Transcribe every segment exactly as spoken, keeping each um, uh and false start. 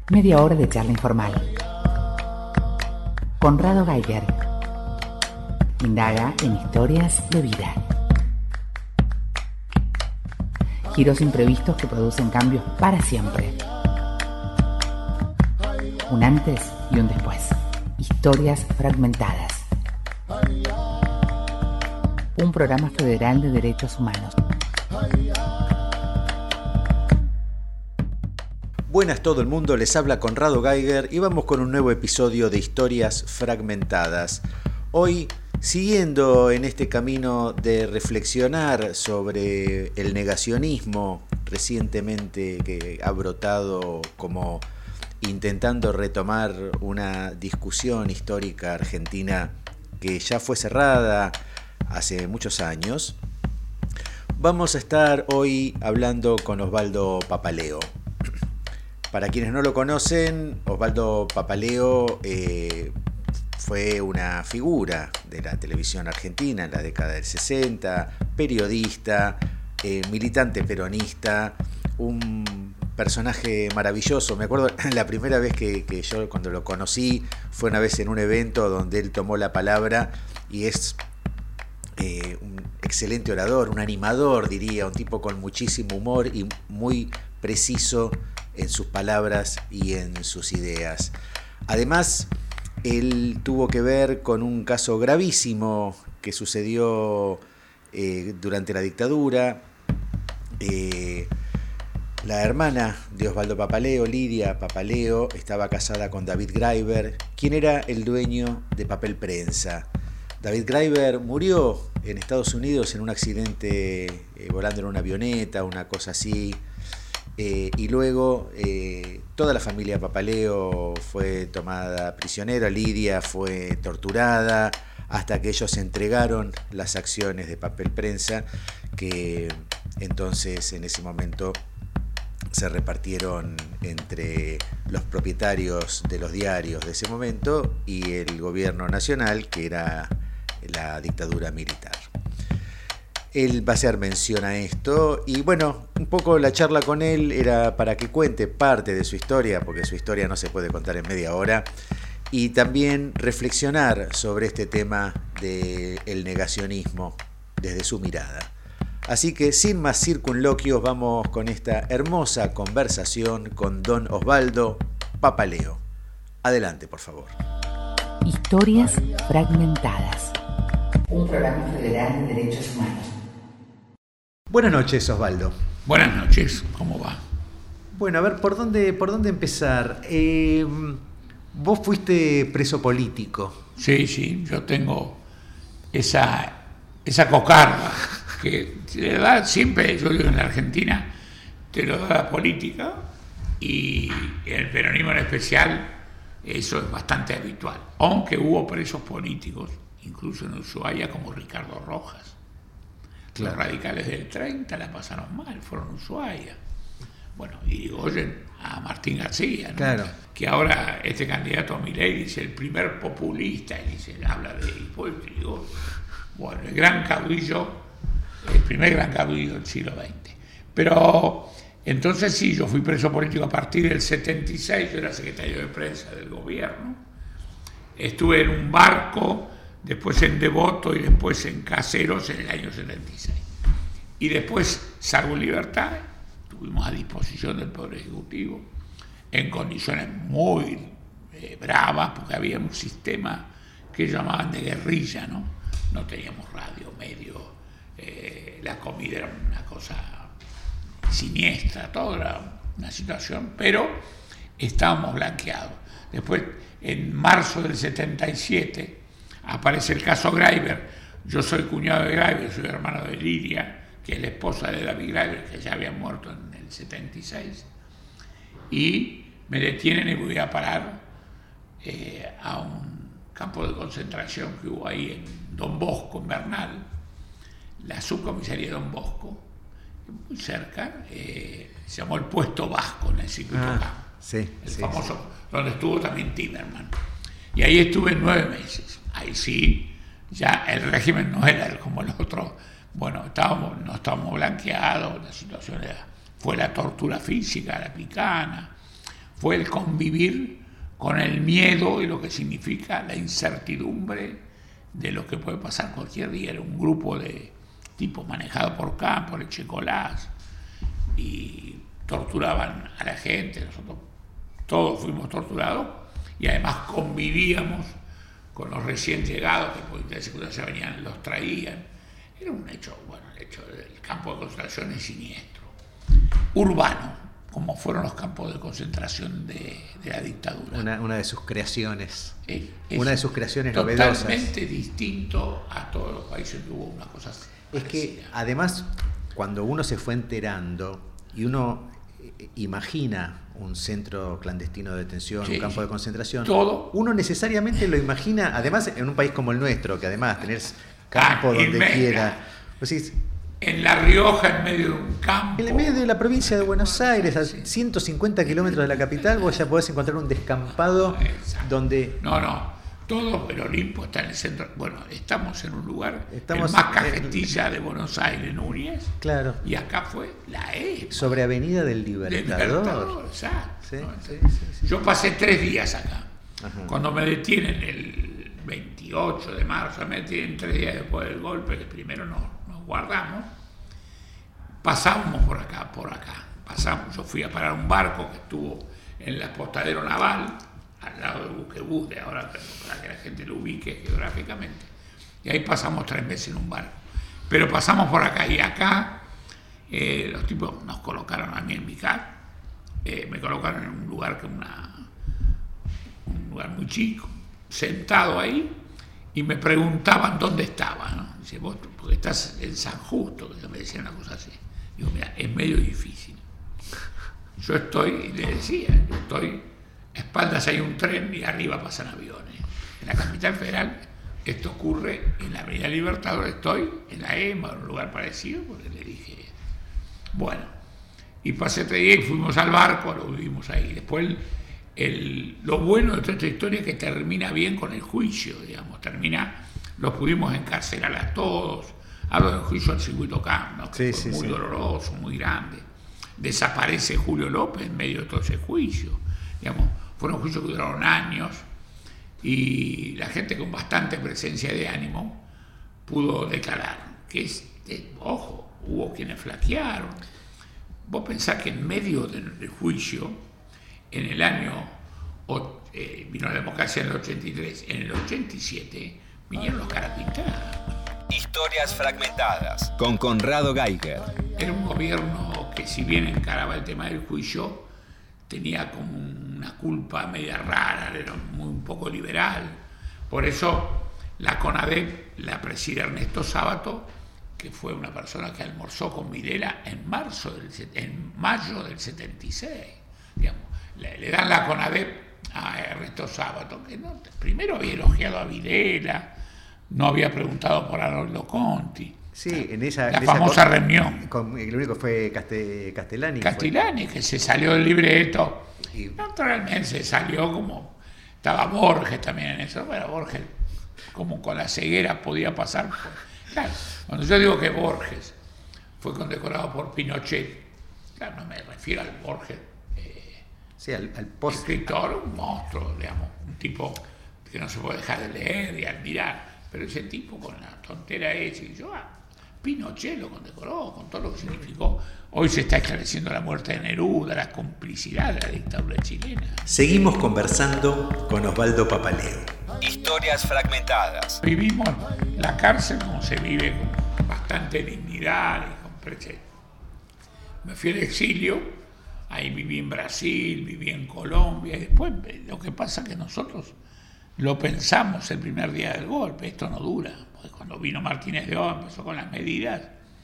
Media hora de charla informal. Conrado Geiger indaga en historias de vida. Giros imprevistos que producen cambios para siempre. Un antes y un después. Historias fragmentadas. Un programa federal de derechos humanos. Buenas todo el mundo, les habla Conrado Geiger y vamos con un nuevo episodio de Historias Fragmentadas. Hoy, siguiendo en este camino de reflexionar sobre el negacionismo recientemente que ha brotado como intentando retomar una discusión histórica argentina que ya fue cerrada hace muchos años, vamos a estar hoy hablando con Osvaldo Papaleo. Para quienes no lo conocen, Osvaldo Papaleo eh, fue una figura de la televisión argentina en la década del sesenta, periodista, eh, militante peronista, un personaje maravilloso. Me acuerdo la primera vez que, que yo cuando lo conocí fue una vez en un evento donde él tomó la palabra y es eh, un excelente orador, un animador diría, un tipo con muchísimo humor y muy preciso en sus palabras y en sus ideas. Además, él tuvo que ver con un caso gravísimo que sucedió eh, durante la dictadura. Eh, la hermana de Osvaldo Papaleo, Lidia Papaleo, estaba casada con David Graeber, quien era el dueño de Papel Prensa. David Graeber murió en Estados Unidos en un accidente eh, volando en una avioneta, una cosa así. Eh, y luego eh, toda la familia Papaleo fue tomada prisionera, Lidia fue torturada, hasta que ellos entregaron las acciones de Papel Prensa, que entonces en ese momento se repartieron entre los propietarios de los diarios de ese momento y el gobierno nacional, que era la dictadura militar. Él va a hacer mención a esto y bueno, un poco la charla con él era para que cuente parte de su historia, porque su historia no se puede contar en media hora, y también reflexionar sobre este tema del negacionismo desde su mirada. Así que sin más circunloquios vamos con esta hermosa conversación con don Osvaldo Papaleo. Adelante, por favor. Historias fragmentadas. Un programa federal de derechos humanos. Buenas noches, Osvaldo. Buenas noches, ¿cómo va? Bueno, a ver, ¿por dónde, por dónde empezar? Eh, vos fuiste preso político. Sí, sí, yo tengo esa, esa cocarda que te da siempre, yo digo en la Argentina, te lo da la política y en el peronismo en especial eso es bastante habitual. Aunque hubo presos políticos, incluso en Ushuaia, como Ricardo Rojas. Claro. Los radicales del treinta la pasaron mal, fueron a Ushuaia. Bueno, y Irigoyen a Martín García, ¿no? Claro. Que ahora este candidato a Milei dice el primer populista, y dice, habla de Irigoyen. Bueno, el gran caudillo, el primer gran caudillo del siglo veinte. Pero entonces sí, yo fui preso político a partir del setenta y seis, yo era secretario de prensa del gobierno. Estuve en un barco, después en Devoto y después en Caseros en el año setenta y seis. Y después salvo en libertad, estuvimos a disposición del Poder Ejecutivo en condiciones muy eh, bravas, porque había un sistema que llamaban de guerrilla, ¿no? No teníamos radio, medio, eh, la comida era una cosa siniestra, toda era una situación, pero estábamos blanqueados. Después, en marzo del setenta y siete, aparece el caso Graeber. Yo soy cuñado de Graeber, soy hermano de Lidia, que es la esposa de David Graeber, que ya había muerto en el setenta y seis. Y me detienen y voy a parar eh, a un campo de concentración que hubo ahí en Don Bosco, en Bernal, la subcomisaría de Don Bosco, muy cerca, eh, se llamó el Puesto Vasco en el circuito ah, K. Sí, el sí, famoso, sí. Donde estuvo también Timerman. Y ahí estuve nueve meses. Ahí sí, ya el régimen no era como el otro. Bueno, estábamos, no estábamos blanqueados, la situación era, fue la tortura física, la picana, fue el convivir con el miedo y lo que significa la incertidumbre de lo que puede pasar cualquier día. Era un grupo de tipos manejados por K, por Echecolás, y torturaban a la gente. Nosotros todos fuimos torturados y además convivíamos con los recién llegados que por interés secundario se venían, los traían. Era un hecho, bueno, el hecho del campo de concentración es siniestro. Urbano, como fueron los campos de concentración de, de la dictadura. Una, una de sus creaciones. Es, es una de sus creaciones totalmente novedosas. Totalmente distinto a todos los países que hubo una cosa así. Es que además, cuando uno se fue enterando y uno imagina un centro clandestino de detención, sí, un campo de concentración, todo, uno necesariamente lo imagina, además en un país como el nuestro, que además tenés campo ah, donde venga. quiera. Pues sí, en La Rioja, en medio de un campo. En el medio de la provincia de Buenos Aires, a ciento cincuenta kilómetros de la capital, vos ya podés encontrar un descampado. Exacto. Donde... No, no, todo el Olimpo está en el centro. Bueno, estamos en un lugar, estamos el más cajetilla en... de Buenos Aires, Núñez. Claro. Y acá fue la E. Sobre Avenida del Libertador. Del Libertador, exacto. Sí, ¿no? sí, sí, sí. Yo pasé tres días acá. Ajá. Cuando me detienen el veintiocho de marzo, me detienen tres días después del golpe, que primero nos, nos guardamos. Pasamos por acá, por acá, pasamos, yo fui a parar un barco que estuvo en el apostadero naval, al lado de Buquebus, de ahora, para que la gente lo ubique geográficamente, y ahí pasamos tres meses en un barco, pero pasamos por acá, y acá eh, los tipos nos colocaron a mí en mi casa, eh, me colocaron en un lugar que una, un lugar muy chico, sentado ahí, y me preguntaban dónde estaba, ¿no? Dice, vos, porque estás en San Justo, que me decían una cosa así. Digo, mira, es medio difícil. Yo estoy, le decía, yo estoy, a espaldas hay un tren y arriba pasan aviones. En la capital federal, esto ocurre en la Avenida Libertador, estoy en la E M A, en un lugar parecido, porque le dije, bueno, y pasé tres días y fuimos al barco, lo vivimos ahí. Después, el, el, lo bueno de toda esta historia es que termina bien con el juicio, digamos, termina, los pudimos encarcelar a todos. Hablo del juicio al circuito Camp, ¿no? Que sí, fue sí, muy sí. doloroso, muy grande. Desaparece Julio López en medio de todo ese juicio. Digamos, fueron juicios que duraron años y la gente con bastante presencia de ánimo pudo declarar que, es, eh, ojo, hubo quienes flaquearon. Vos pensás que en medio del, del juicio, en el año, o, eh, vino la democracia en el ochenta y tres, en el ochenta y siete vinieron los carapintadas. Historias fragmentadas con Conrado Geiger. Era un gobierno que, si bien encaraba el tema del juicio, tenía como una culpa media rara, era muy, un poco liberal. Por eso la CONADEP la preside Ernesto Sábato, que fue una persona que almorzó con Videla en marzo del, en mayo del setenta y seis. Digamos, le, le dan la CONADEP a Ernesto Sábato, que no, primero había elogiado a Videla, no había preguntado por Arnoldo Conti. Sí, en esa, la en famosa esa, reunión. Con, el único fue Caste, Castellani. Castellani, que se salió del libreto. Y naturalmente se salió como... Estaba Borges también en eso. Bueno, Borges, como con la ceguera podía pasar. Por, claro, cuando yo digo que Borges fue condecorado por Pinochet, claro, no me refiero al Borges. Eh, sí, al, al post. Escritor, un monstruo, digamos, un tipo que no se puede dejar de leer y admirar. Pero ese tipo con la tontera esa, y yo, ah, Pinochet lo condecoró con todo lo que significó. Hoy se está esclareciendo la muerte de Neruda, la complicidad de la dictadura chilena. Seguimos conversando con Osvaldo Papaleo. Historias fragmentadas. Vivimos la cárcel como se vive, con bastante dignidad y con presencia. Me fui al exilio, ahí viví en Brasil, viví en Colombia, y después lo que pasa es que nosotros lo pensamos el primer día del golpe, esto no dura, porque cuando vino Martínez de Oz empezó con las medidas,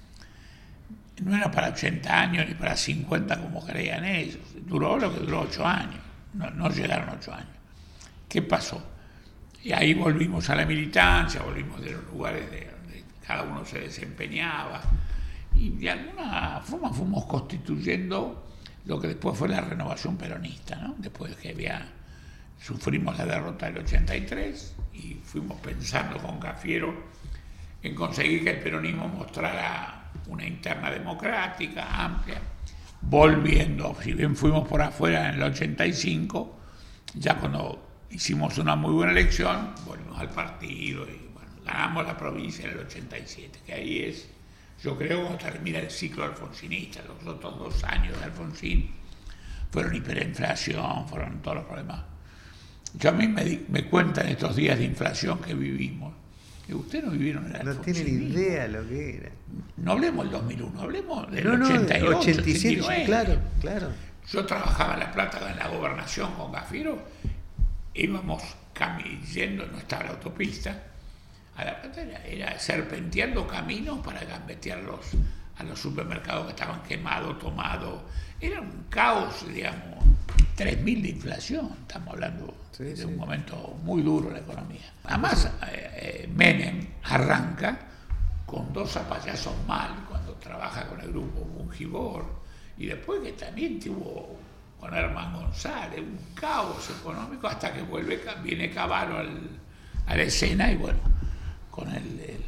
no era para ochenta años ni para cincuenta como creían ellos, duró lo que duró ocho años, no, no llegaron ocho años. ¿Qué pasó? Y ahí volvimos a la militancia, volvimos de los lugares de donde cada uno se desempeñaba, y de alguna forma fuimos constituyendo lo que después fue la renovación peronista, ¿no? Después que había... Sufrimos la derrota del ochenta y tres y fuimos pensando con Cafiero en conseguir que el peronismo mostrara una interna democrática, amplia. volviendo, si bien fuimos por afuera en el ochenta y cinco, ya cuando hicimos una muy buena elección, volvimos al partido y bueno, ganamos la provincia en el ochenta y siete, que ahí es, yo creo, cuando termina el ciclo alfonsinista. Los otros dos años de Alfonsín fueron hiperinflación, fueron todos los problemas. Yo a mí me, di, me cuentan estos días de inflación que vivimos, que ustedes no vivieron el No tienen idea lo que era. No hablemos del dos mil uno, hablemos del no, no, ochenta y ocho, ochenta y siete, ochenta y nueve. claro, claro. Yo trabajaba en La Plata, en la gobernación con Cafiero, íbamos yendo, no estaba la autopista, a La Plata era, era serpenteando caminos para gambetearlos a los supermercados que estaban quemados, tomados. Era un caos, digamos, tres mil de inflación, estamos hablando sí, de sí. un momento muy duro en la economía. Además, eh, Menem arranca con dos zapallazos mal cuando trabaja con el grupo Bungibor, y después que también tuvo con Herman González, un caos económico, hasta que vuelve, viene Cavallo al, a la escena y bueno, con el, el,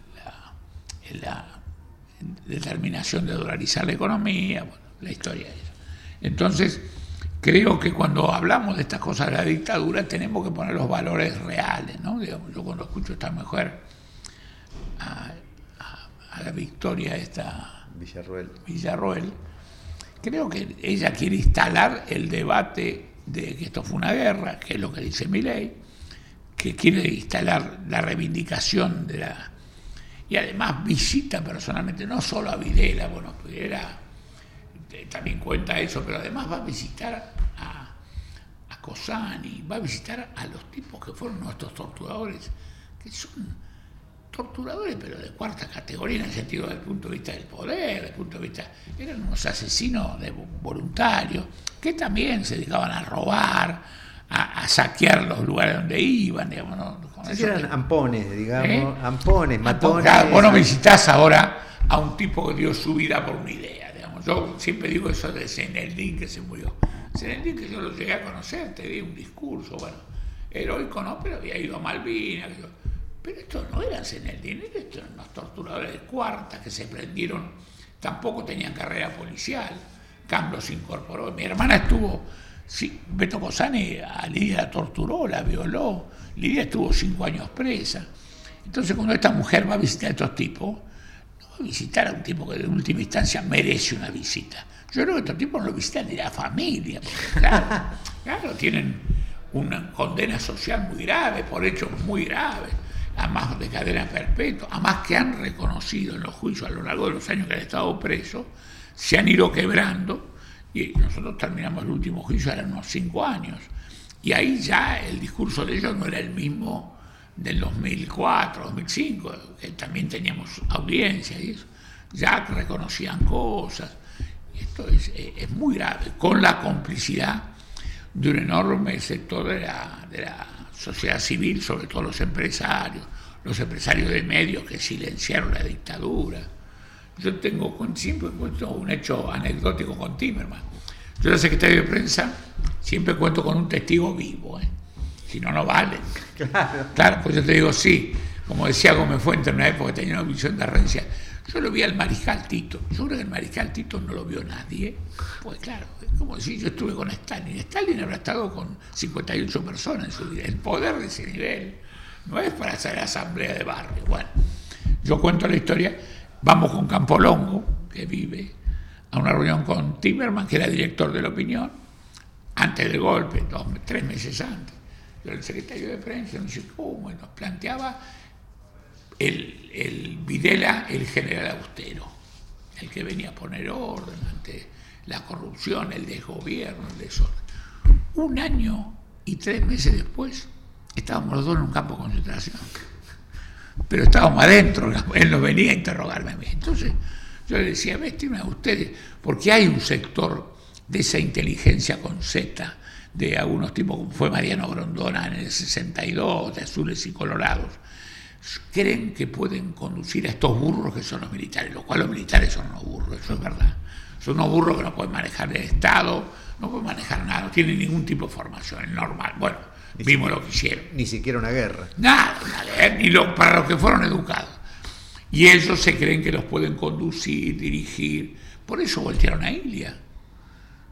la, la determinación de dolarizar la economía, bueno, la historia es. Entonces, creo que cuando hablamos de estas cosas de la dictadura tenemos que poner los valores reales, ¿no? Digamos, yo cuando escucho a esta mujer, a, a, a la Victoria esta Villarroel. Villarroel, creo que ella quiere instalar el debate de que esto fue una guerra, que es lo que dice Milei, que quiere instalar la reivindicación de la... Y además visita personalmente, no solo a Videla, bueno, Videla también cuenta eso, pero además va a visitar a, a Cosani, va a visitar a los tipos que fueron nuestros torturadores, que son torturadores, pero de cuarta categoría en el sentido desde el punto de vista del poder, desde el punto de vista... Eran unos asesinos de voluntarios, que también se dedicaban a robar, a, a saquear los lugares donde iban, digamos, ¿no? Con sí, eso eran que, ampones, digamos, ¿eh? ampones, matones. Claro, vos no visitás ahora a un tipo que dio su vida por una idea, digamos. Yo siempre digo eso de Zeneldín, que se murió. Zeneldín, que yo lo llegué a conocer, te di un discurso, bueno, heroico no, pero había ido a Malvinas, que yo, pero estos no eran Zeneldín, estos eran unos torturadores de cuarta que se prendieron, tampoco tenían carrera policial. Cambio se incorporó. Mi hermana estuvo, sí, Beto Cosani a Lidia la torturó, la violó, Lidia estuvo cinco años presa. Entonces cuando esta mujer va a visitar a estos tipos, no va a visitar a un tipo que de última instancia merece una visita. Yo creo que estos tipos no lo visitan ni la familia, porque claro, claro, tienen una condena social muy grave, por hechos muy graves, además de cadena perpetua, además que han reconocido en los juicios a lo largo de los años que han estado presos, se han ido quebrando, y nosotros terminamos el último juicio, eran unos cinco años, y ahí ya el discurso de ellos no era el mismo del dos mil cuatro, dos mil cinco, que también teníamos audiencia y eso, ya reconocían cosas, y esto es, es muy grave, con la complicidad de un enorme sector de la, de la sociedad civil, sobre todo los empresarios, los empresarios de medios que silenciaron la dictadura. Yo tengo, siempre cuento un hecho anecdótico con Timerman. Yo era secretario de prensa, siempre cuento con un testigo vivo, ¿eh? Si no, no vale. Claro. Claro, pues yo te digo, sí, como decía Gómez Fuentes en una época que tenía una visión de Arrencia, yo lo vi al mariscal Tito. Yo creo que el mariscal Tito no lo vio nadie. Pues claro, es como decir, yo estuve con Stalin. Stalin habrá estado con cincuenta y ocho personas en su vida. El poder de ese nivel no es para hacer asamblea de barrio. Bueno, yo cuento la historia. Vamos con Campolongo, que vive, a una reunión con Timerman, que era director de La Opinión, antes del golpe, dos, tres meses antes. Yo era el secretario de prensa, nos, dice, ¿cómo? Nos planteaba el, el Videla, el general austero, el que venía a poner orden ante la corrupción, el desgobierno, el desorden. Un año y tres meses después, estábamos los dos en un campo de concentración. Pero estábamos adentro, él nos venía a interrogarme a mí. Entonces yo le decía, vestimen a ustedes, porque hay un sector de esa inteligencia con Z, de algunos tipos como fue Mariano Grondona en el sesenta y dos, de azules y colorados, creen que pueden conducir a estos burros que son los militares, lo cual los militares son unos burros, eso es verdad. Son unos burros que no pueden manejar el Estado, no pueden manejar nada, no tienen ningún tipo de formación, es normal. Bueno, ni vimos lo que hicieron. Ni siquiera una guerra. Nada, nada, ni lo, para los que fueron educados. Y ellos se creen que los pueden conducir, dirigir. Por eso voltearon a Ilia.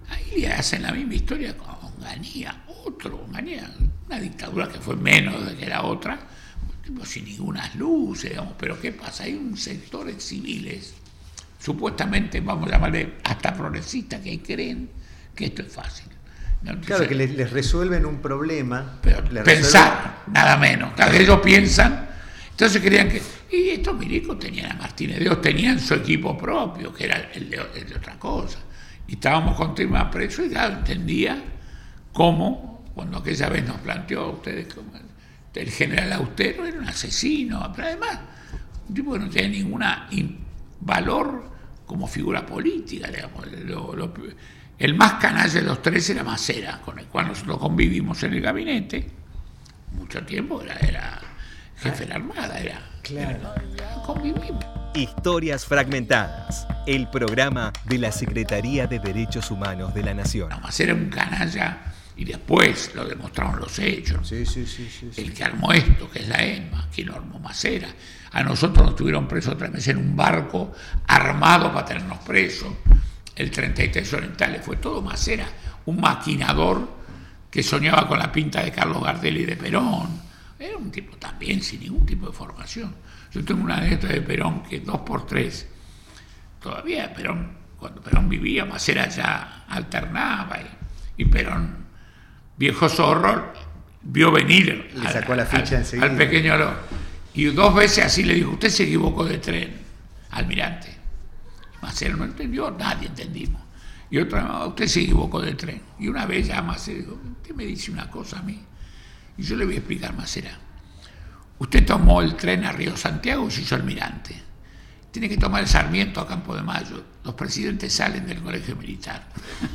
Ahí le hacen la misma historia con Onganía, otro Onganía, una dictadura que fue menos de que la otra, tipo sin ninguna luz, digamos. Pero ¿qué pasa? Hay un sector de civiles, supuestamente, vamos a llamarle hasta progresistas, que creen que esto es fácil. Entonces, claro, que les, les resuelven un problema. Pero les pensar, resuelven... nada menos. Claro, ellos piensan, entonces creían que... Y estos milicos tenían a Martínez de Oz, tenían su equipo propio, que era el de, el de otra cosa. Y estábamos con temas presos y claro, entendía cómo, cuando aquella vez nos planteó a ustedes como el general Austero era un asesino, pero además un tipo que no tenía ningún valor como figura política, digamos. Lo, lo, el más canalla de los tres era Macera, con el cual nosotros convivimos en el gabinete mucho tiempo, era, era jefe de la Armada, era, claro. era convivimos. Historias Fragmentadas, el programa de la Secretaría de Derechos Humanos de la Nación. No, Macera era un canalla y después lo demostraron los hechos. Sí, sí, sí, sí, sí. El que armó esto, que es la ESMA, que lo armó Macera. A nosotros nos tuvieron presos tres meses en un barco armado para tenernos presos. El treinta y tres Orientales fue todo Macera, un maquinador que soñaba con la pinta de Carlos Gardel y de Perón. Era un tipo también sin ningún tipo de formación. Yo tengo una anécdota de Perón que dos por tres, todavía Perón, cuando Perón vivía, Macera ya alternaba y, y Perón, viejo zorro, vio venir le sacó al, la ficha al, enseguida. al pequeño Oro. Y dos veces así le dijo, usted se equivocó de tren, almirante. Y Macera no entendió, nadie entendimos. Y otra vez, usted se equivocó de tren. Y una vez ya Macera dijo, usted me dice una cosa a mí. Y yo le voy a explicar, Macera. Usted tomó el tren a Río Santiago y se hizo almirante. Tiene que tomar el Sarmiento a Campo de Mayo. Los presidentes salen del colegio militar.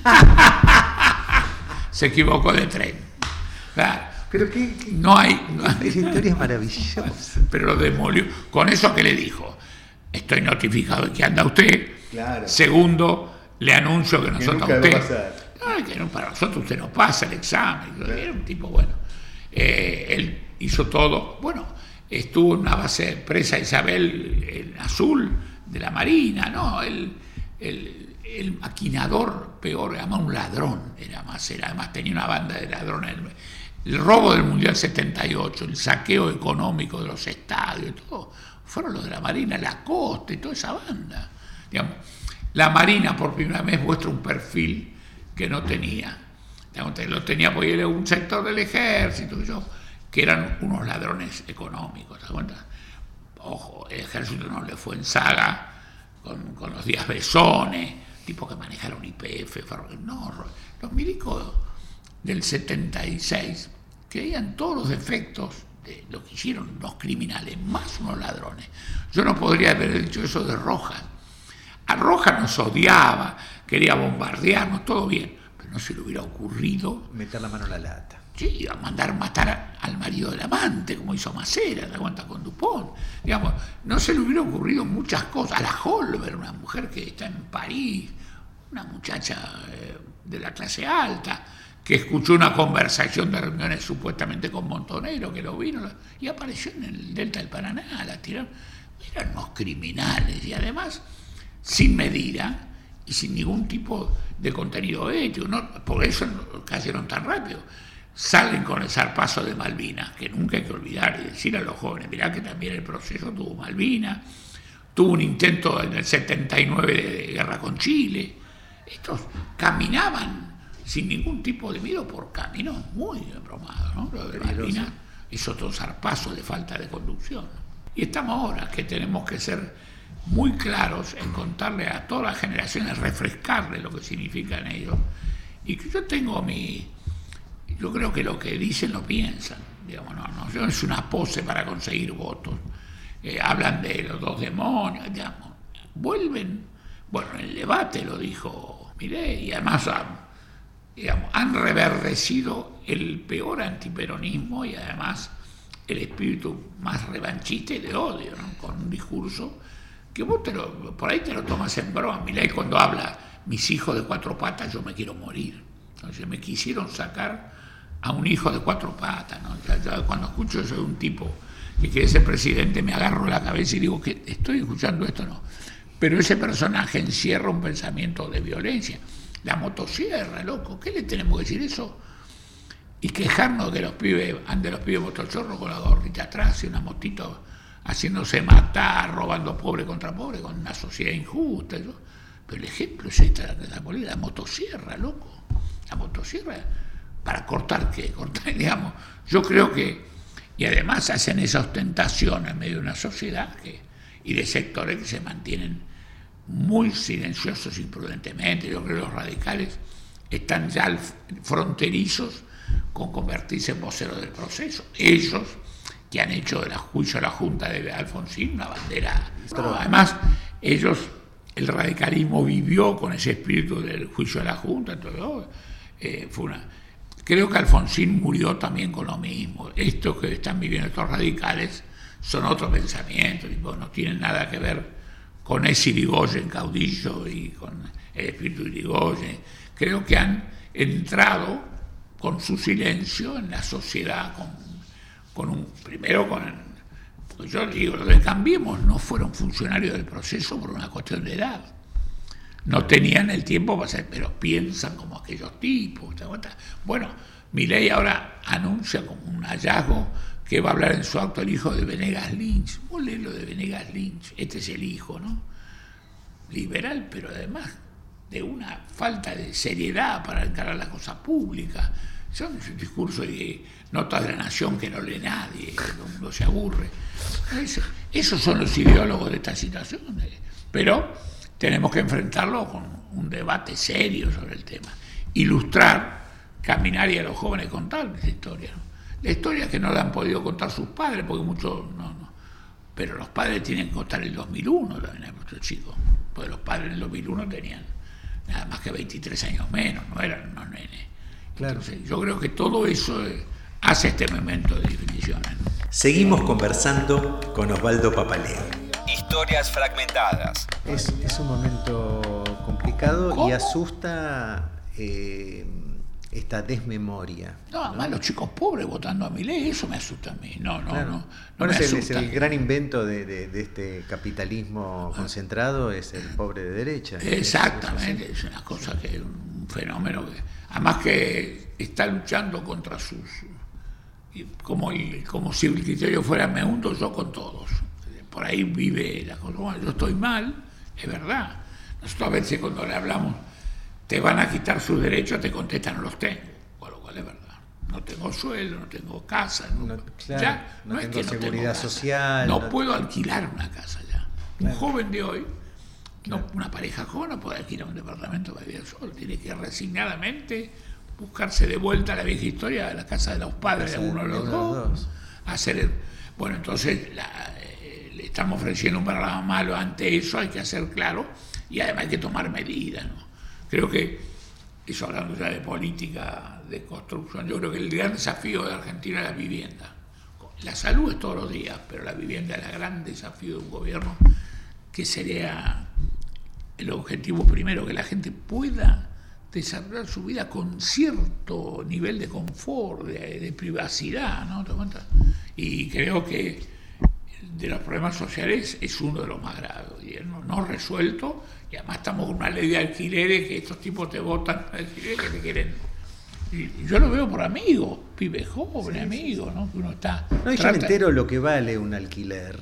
Se equivocó de tren. Claro. Pero qué, qué no hay, no hay. Esa historia es maravillosa. Pero lo demolió. Con eso que le dijo, estoy notificado de que anda usted. Claro. Segundo, le anuncio que nosotros que a usted. Va a pasar. No, que no, para nosotros usted no pasa el examen. Claro. Era un tipo bueno. Eh, él hizo todo. Bueno, estuvo en una base presa Isabel en Azul de la Marina, ¿no? El, el, el maquinador peor, además un ladrón era Macera, además tenía una banda de ladrones. El, el robo del Mundial setenta y ocho, el saqueo económico de los estadios, todo, fueron los de la Marina, la Costa y toda esa banda. Digamos, la Marina por primera vez muestra un perfil que no tenía. Lo tenía porque era un sector del ejército, yo, que eran unos ladrones económicos, ¿te cuenta? Ojo, el ejército no le fue en saga con, con los Díaz Besones, tipos que manejaron Y P F, no, los milicos del setenta y seis creían todos los defectos de lo que hicieron los criminales, más unos ladrones. Yo no podría haber dicho eso de Rojas. A Rojas nos odiaba, quería bombardearnos, todo bien. No se le hubiera ocurrido meter la mano en la lata. Sí, a mandar matar al marido del amante, como hizo Macera, la aguanta con Dupont. Digamos, no se le hubiera ocurrido muchas cosas. A la Holber, una mujer que está en París, una muchacha eh, de la clase alta, que escuchó una conversación de reuniones supuestamente con Montonero, que lo vino y apareció en el Delta del Paraná, la tiraron. Eran unos criminales y además sin medida y sin ningún tipo de contenido ético, ¿no? Por eso cayeron tan rápido. Salen con el zarpazo de Malvinas, que nunca hay que olvidar y decir a los jóvenes, mirá que también el proceso tuvo Malvinas, tuvo un intento en el setenta y nueve de guerra con Chile. Estos caminaban sin ningún tipo de miedo por caminos muy embromados, ¿no? Lo de Malvinas es otro zarpazo de falta de conducción. Y estamos ahora que tenemos que ser muy claros en contarle a todas las generaciones, refrescarle lo que significan ellos. Y que yo tengo mi... Yo creo que lo que dicen lo piensan. Digamos, no, no, no es una pose para conseguir votos. Eh, hablan de los dos demonios, digamos. Vuelven... Bueno, en el debate lo dijo Milei, y además han, digamos, han reverdecido el peor antiperonismo y además el espíritu más revanchista y de odio, ¿no? Con un discurso que vos te lo, por ahí te lo tomas en broma. Milei cuando habla, mis hijos de cuatro patas, yo me quiero morir. Entonces me quisieron sacar a un hijo de cuatro patas, ¿no? Ya, ya cuando escucho eso de un tipo que quiere ser presidente, me agarro la cabeza y digo, que estoy escuchando esto, no. Pero ese personaje encierra un pensamiento de violencia. La motosierra, loco, ¿qué le tenemos que decir eso? Y quejarnos de los pibes, ande los pibes motochorros con la gorrita atrás y una motito haciéndose matar, robando pobre contra pobre, con una sociedad injusta. Yo, pero el ejemplo es esta, la, la, la motosierra, loco. La motosierra, ¿para cortar qué? Cortar, digamos. Yo creo que, y además hacen esa ostentación en medio de una sociedad que, y de sectores que se mantienen muy silenciosos imprudentemente. Yo creo que los radicales están ya fronterizos con convertirse en voceros del proceso. Ellos, que han hecho del juicio a la Junta de Alfonsín una bandera. No, además, ellos, el radicalismo vivió con ese espíritu del juicio a la Junta. Entonces, eh, fue una, creo que Alfonsín murió también con lo mismo. Estos que están viviendo estos radicales son otro pensamiento, tipo, no tienen nada que ver con ese Irigoyen caudillo y con el espíritu de Irigoyen. Creo que han entrado con su silencio en la sociedad, con, con un, primero con, pues yo digo, los de Cambiemos no fueron funcionarios del proceso por una cuestión de edad. No tenían el tiempo para hacer, pero piensan como aquellos tipos. ¿Te acuerdas? Bueno, Milei ahora anuncia como un hallazgo que va a hablar en su acto el hijo de Venegas Lynch. Vos lees lo de Venegas Lynch, este es el hijo, ¿no? Liberal, pero además de una falta de seriedad para encarar la cosa pública. Son un discurso de notas de la Nación que no lee nadie, que todo el mundo se aburre. Eso, esos son los ideólogos de esta situación. Pero tenemos que enfrentarlo con un debate serio sobre el tema. Ilustrar, caminar y a los jóvenes contar esa historia, ¿no? La historia que no la han podido contar sus padres, porque muchos no, no. Pero los padres tienen que contar el dos mil uno también a nuestros chicos, porque los padres en el dos mil uno tenían nada más que veintitrés años menos, no eran unos nenes. Claro. Entonces, yo creo que todo eso eh, hace este momento de definiciones, ¿no? Seguimos conversando con Osvaldo Papaleo. Historias fragmentadas. Es, es un momento complicado. ¿Cómo? Y asusta eh, esta desmemoria. No, además ¿no? Los chicos pobres votando a Milei, eso me asusta a mí. No, no, claro. no. no bueno, me es, asusta. El, es el gran invento de, de, de este capitalismo concentrado, es el pobre de derecha. Exactamente, es una cosa que es un fenómeno que, además que está luchando contra sus, como, el, como si el criterio fuera me hundo yo con todos. Por ahí vive la cosa. Bueno, yo estoy mal, es verdad. Nosotros a veces cuando le hablamos, te van a quitar sus derechos, te contestan, no los tengo, con lo cual es verdad. No tengo sueldo, no tengo casa, no, no, claro, ya, no, no es tengo que no seguridad tengo social. No, no puedo alquilar una casa ya. Claro. Un joven de hoy, claro. no, una pareja joven no puede alquilar un departamento para vivir solo, tiene que resignadamente buscarse de vuelta a la vieja historia de la casa de los padres de uno de los de dos, dos. Hacer el, bueno, entonces la, eh, le estamos ofreciendo un programa malo. Ante eso hay que hacer claro y además hay que tomar medidas, ¿no? Creo que, eso hablando ya de política de construcción, yo creo que el gran desafío de Argentina es la vivienda. La salud es todos los días, pero la vivienda es el gran desafío de un gobierno, que sería el objetivo primero, que la gente pueda desarrollar su vida con cierto nivel de confort, de, de privacidad, ¿no? ¿Te cuentas? Y creo que de los problemas sociales es uno de los más graves, y no, no resuelto, y además estamos con una ley de alquileres que estos tipos te votan alquileres que te quieren. Y yo lo veo por amigos, pibes jóvenes, sí, amigos, ¿no? Que uno está. No, y yo me entero lo que vale un alquiler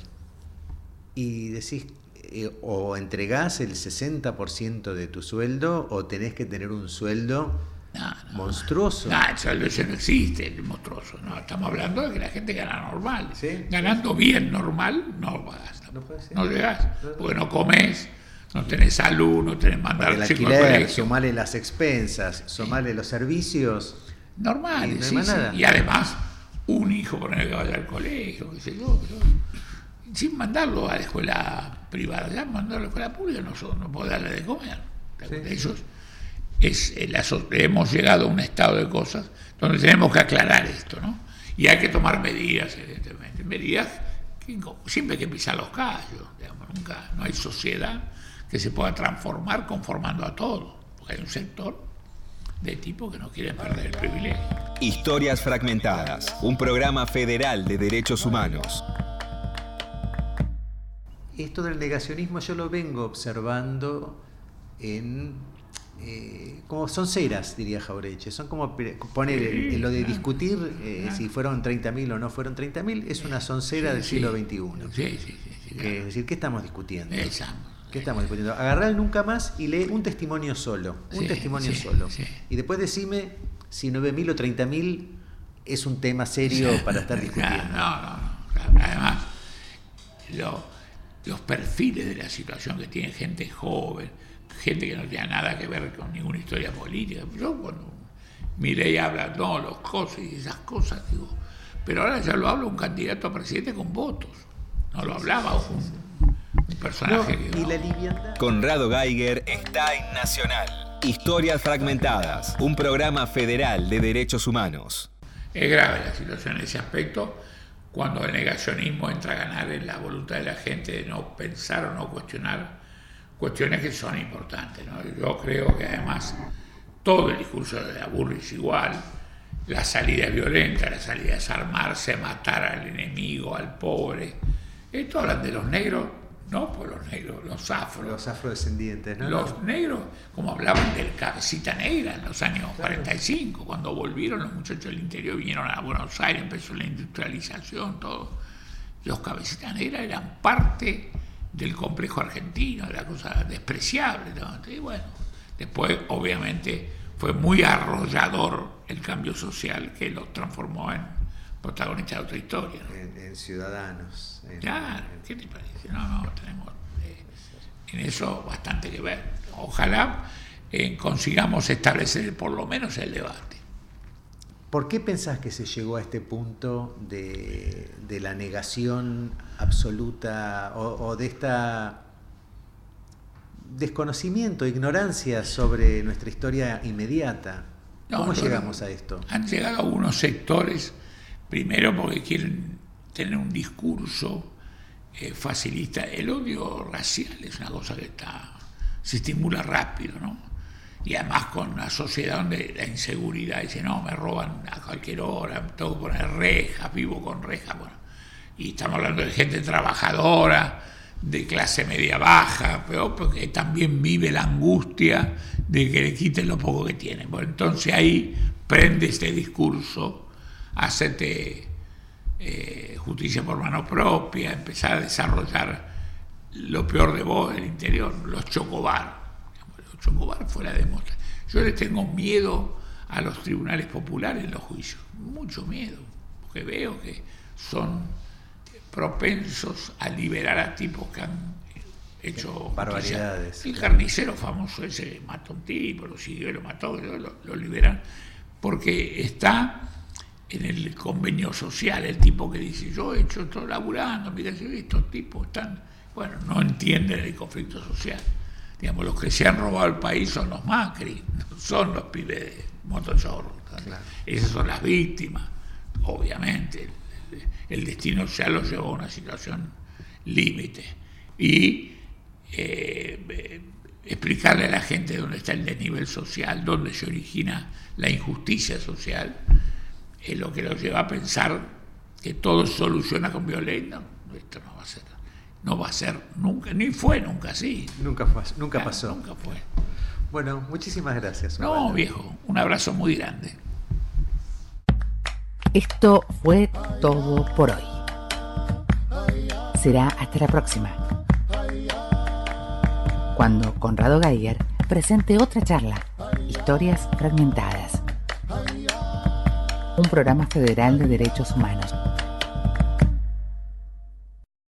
y decís, eh, o entregás el sesenta por ciento de tu sueldo o tenés que tener un sueldo no, no, monstruoso. No, el sueldo ese no existe, el monstruoso. No, estamos hablando de que la gente gana normal. ¿Sí? Ganando bien normal, no vas. No, puede ser. No llegás, porque no comes. No tenés salud, no tenés mandar el alquiler, sumale las expensas, sumale sí. los servicios. Normal, y, sí, no sí. Y además, un hijo por el que vaya al colegio, qué sé yo, pero, sin mandarlo a la escuela privada, ya mandarlo a la escuela pública, no, no puedo darle de comer. Sí. Eso es, es la, hemos llegado a un estado de cosas donde tenemos que aclarar esto, ¿no? Y hay que tomar medidas, evidentemente, medidas que siempre hay que pisar los callos, digamos, nunca, no hay sociedad que se pueda transformar conformando a todo, porque hay un sector de tipo que no quiere perder el privilegio. Historias fragmentadas, un programa federal de derechos humanos. Esto del negacionismo yo lo vengo observando en eh, como sonceras, diría Jauretche. Son como poner sí, en lo de discutir eh, claro. si fueron treinta mil o no fueron treinta mil, es una soncera sí, del sí. siglo veintiuno. Sí, sí, sí, sí, claro. Es decir, ¿qué estamos discutiendo? Exacto. ¿Qué estamos discutiendo? Agarrar el nunca más y lee un testimonio solo. Un sí, testimonio sí, solo. Sí. Y después decime si nueve mil o treinta mil es un tema serio sí. para estar discutiendo. No, no, no. Además, lo, los perfiles de la situación que tiene gente joven, gente que no tiene nada que ver con ninguna historia política. Yo cuando Milei habla, no, los cosas y esas cosas, digo, pero ahora ya lo habla un candidato a presidente con votos. No lo hablaba un... personaje no, que, y la liviandad. Conrado Geiger está en Nacional. Historias Fragmentadas, un programa federal de derechos humanos. Es grave la situación en ese aspecto cuando el negacionismo entra a ganar en la voluntad de la gente de no pensar o no cuestionar cuestiones que son importantes, ¿no? Yo creo que además todo el discurso de la burra es igual, la salida es violenta, la salida es armarse, matar al enemigo, al pobre. Esto hablan de los negros. No, pues los negros, los afro. Los afrodescendientes, ¿no? Los negros, como hablaban del cabecita negra en los años claro. cuarenta y cinco, cuando volvieron los muchachos del interior, vinieron a Buenos Aires, empezó la industrialización, todo. Los cabecitas negras eran parte del complejo argentino, de la cosa despreciable, ¿no? Y bueno, después obviamente fue muy arrollador el cambio social que los transformó en protagonistas de otra historia, ¿no? En, en ciudadanos. En, claro, ¿qué te parece? No, no, tenemos eh, en eso bastante que ver. Ojalá eh, consigamos establecer por lo menos el debate. ¿Por qué pensás que se llegó a este punto de, de la negación absoluta o, o de esta desconocimiento, ignorancia sobre nuestra historia inmediata? ¿Cómo no, llegamos a esto? Han llegado algunos sectores, primero porque quieren tener un discurso eh, facilista. El odio racial es una cosa que está, se estimula rápido, ¿no? Y además con una sociedad donde la inseguridad dice, no, me roban a cualquier hora, tengo que poner rejas, vivo con rejas, bueno. Y estamos hablando de gente trabajadora, de clase media baja, pero porque también vive la angustia de que le quiten lo poco que tienen. Bueno, entonces ahí prende este discurso, hacete eh, justicia por mano propia, empezar a desarrollar lo peor de vos del interior, los chocobar. Los chocobar fue la demostración. Yo le tengo miedo a los tribunales populares en los juicios, mucho miedo, porque veo que son propensos a liberar a tipos que han hecho barbaridades. El carnicero famoso ese mató a un tipo, lo siguió, lo mató, lo, lo liberan, porque está en el convenio social el tipo que dice, yo he hecho esto laburando, mira, estos tipos están, bueno, no entienden el conflicto social. Digamos, los que se han robado el país son los Macri, no son los pibes de Motochorro. Claro. Esas son las víctimas, obviamente. El destino ya los llevó a una situación límite. Y eh, eh, explicarle a la gente dónde está el desnivel social, dónde se origina la injusticia social, es lo que los lleva a pensar que todo se soluciona con violencia. No, esto no va a ser, no va a ser nunca, ni fue nunca así. Nunca fue, nunca claro, pasó. Nunca fue. Bueno, muchísimas gracias. No, Osvaldo. viejo, un abrazo muy grande. Esto fue todo por hoy. Será hasta la próxima, cuando Conrado Geiger presente otra charla, Historias Fragmentadas, un programa federal de derechos humanos.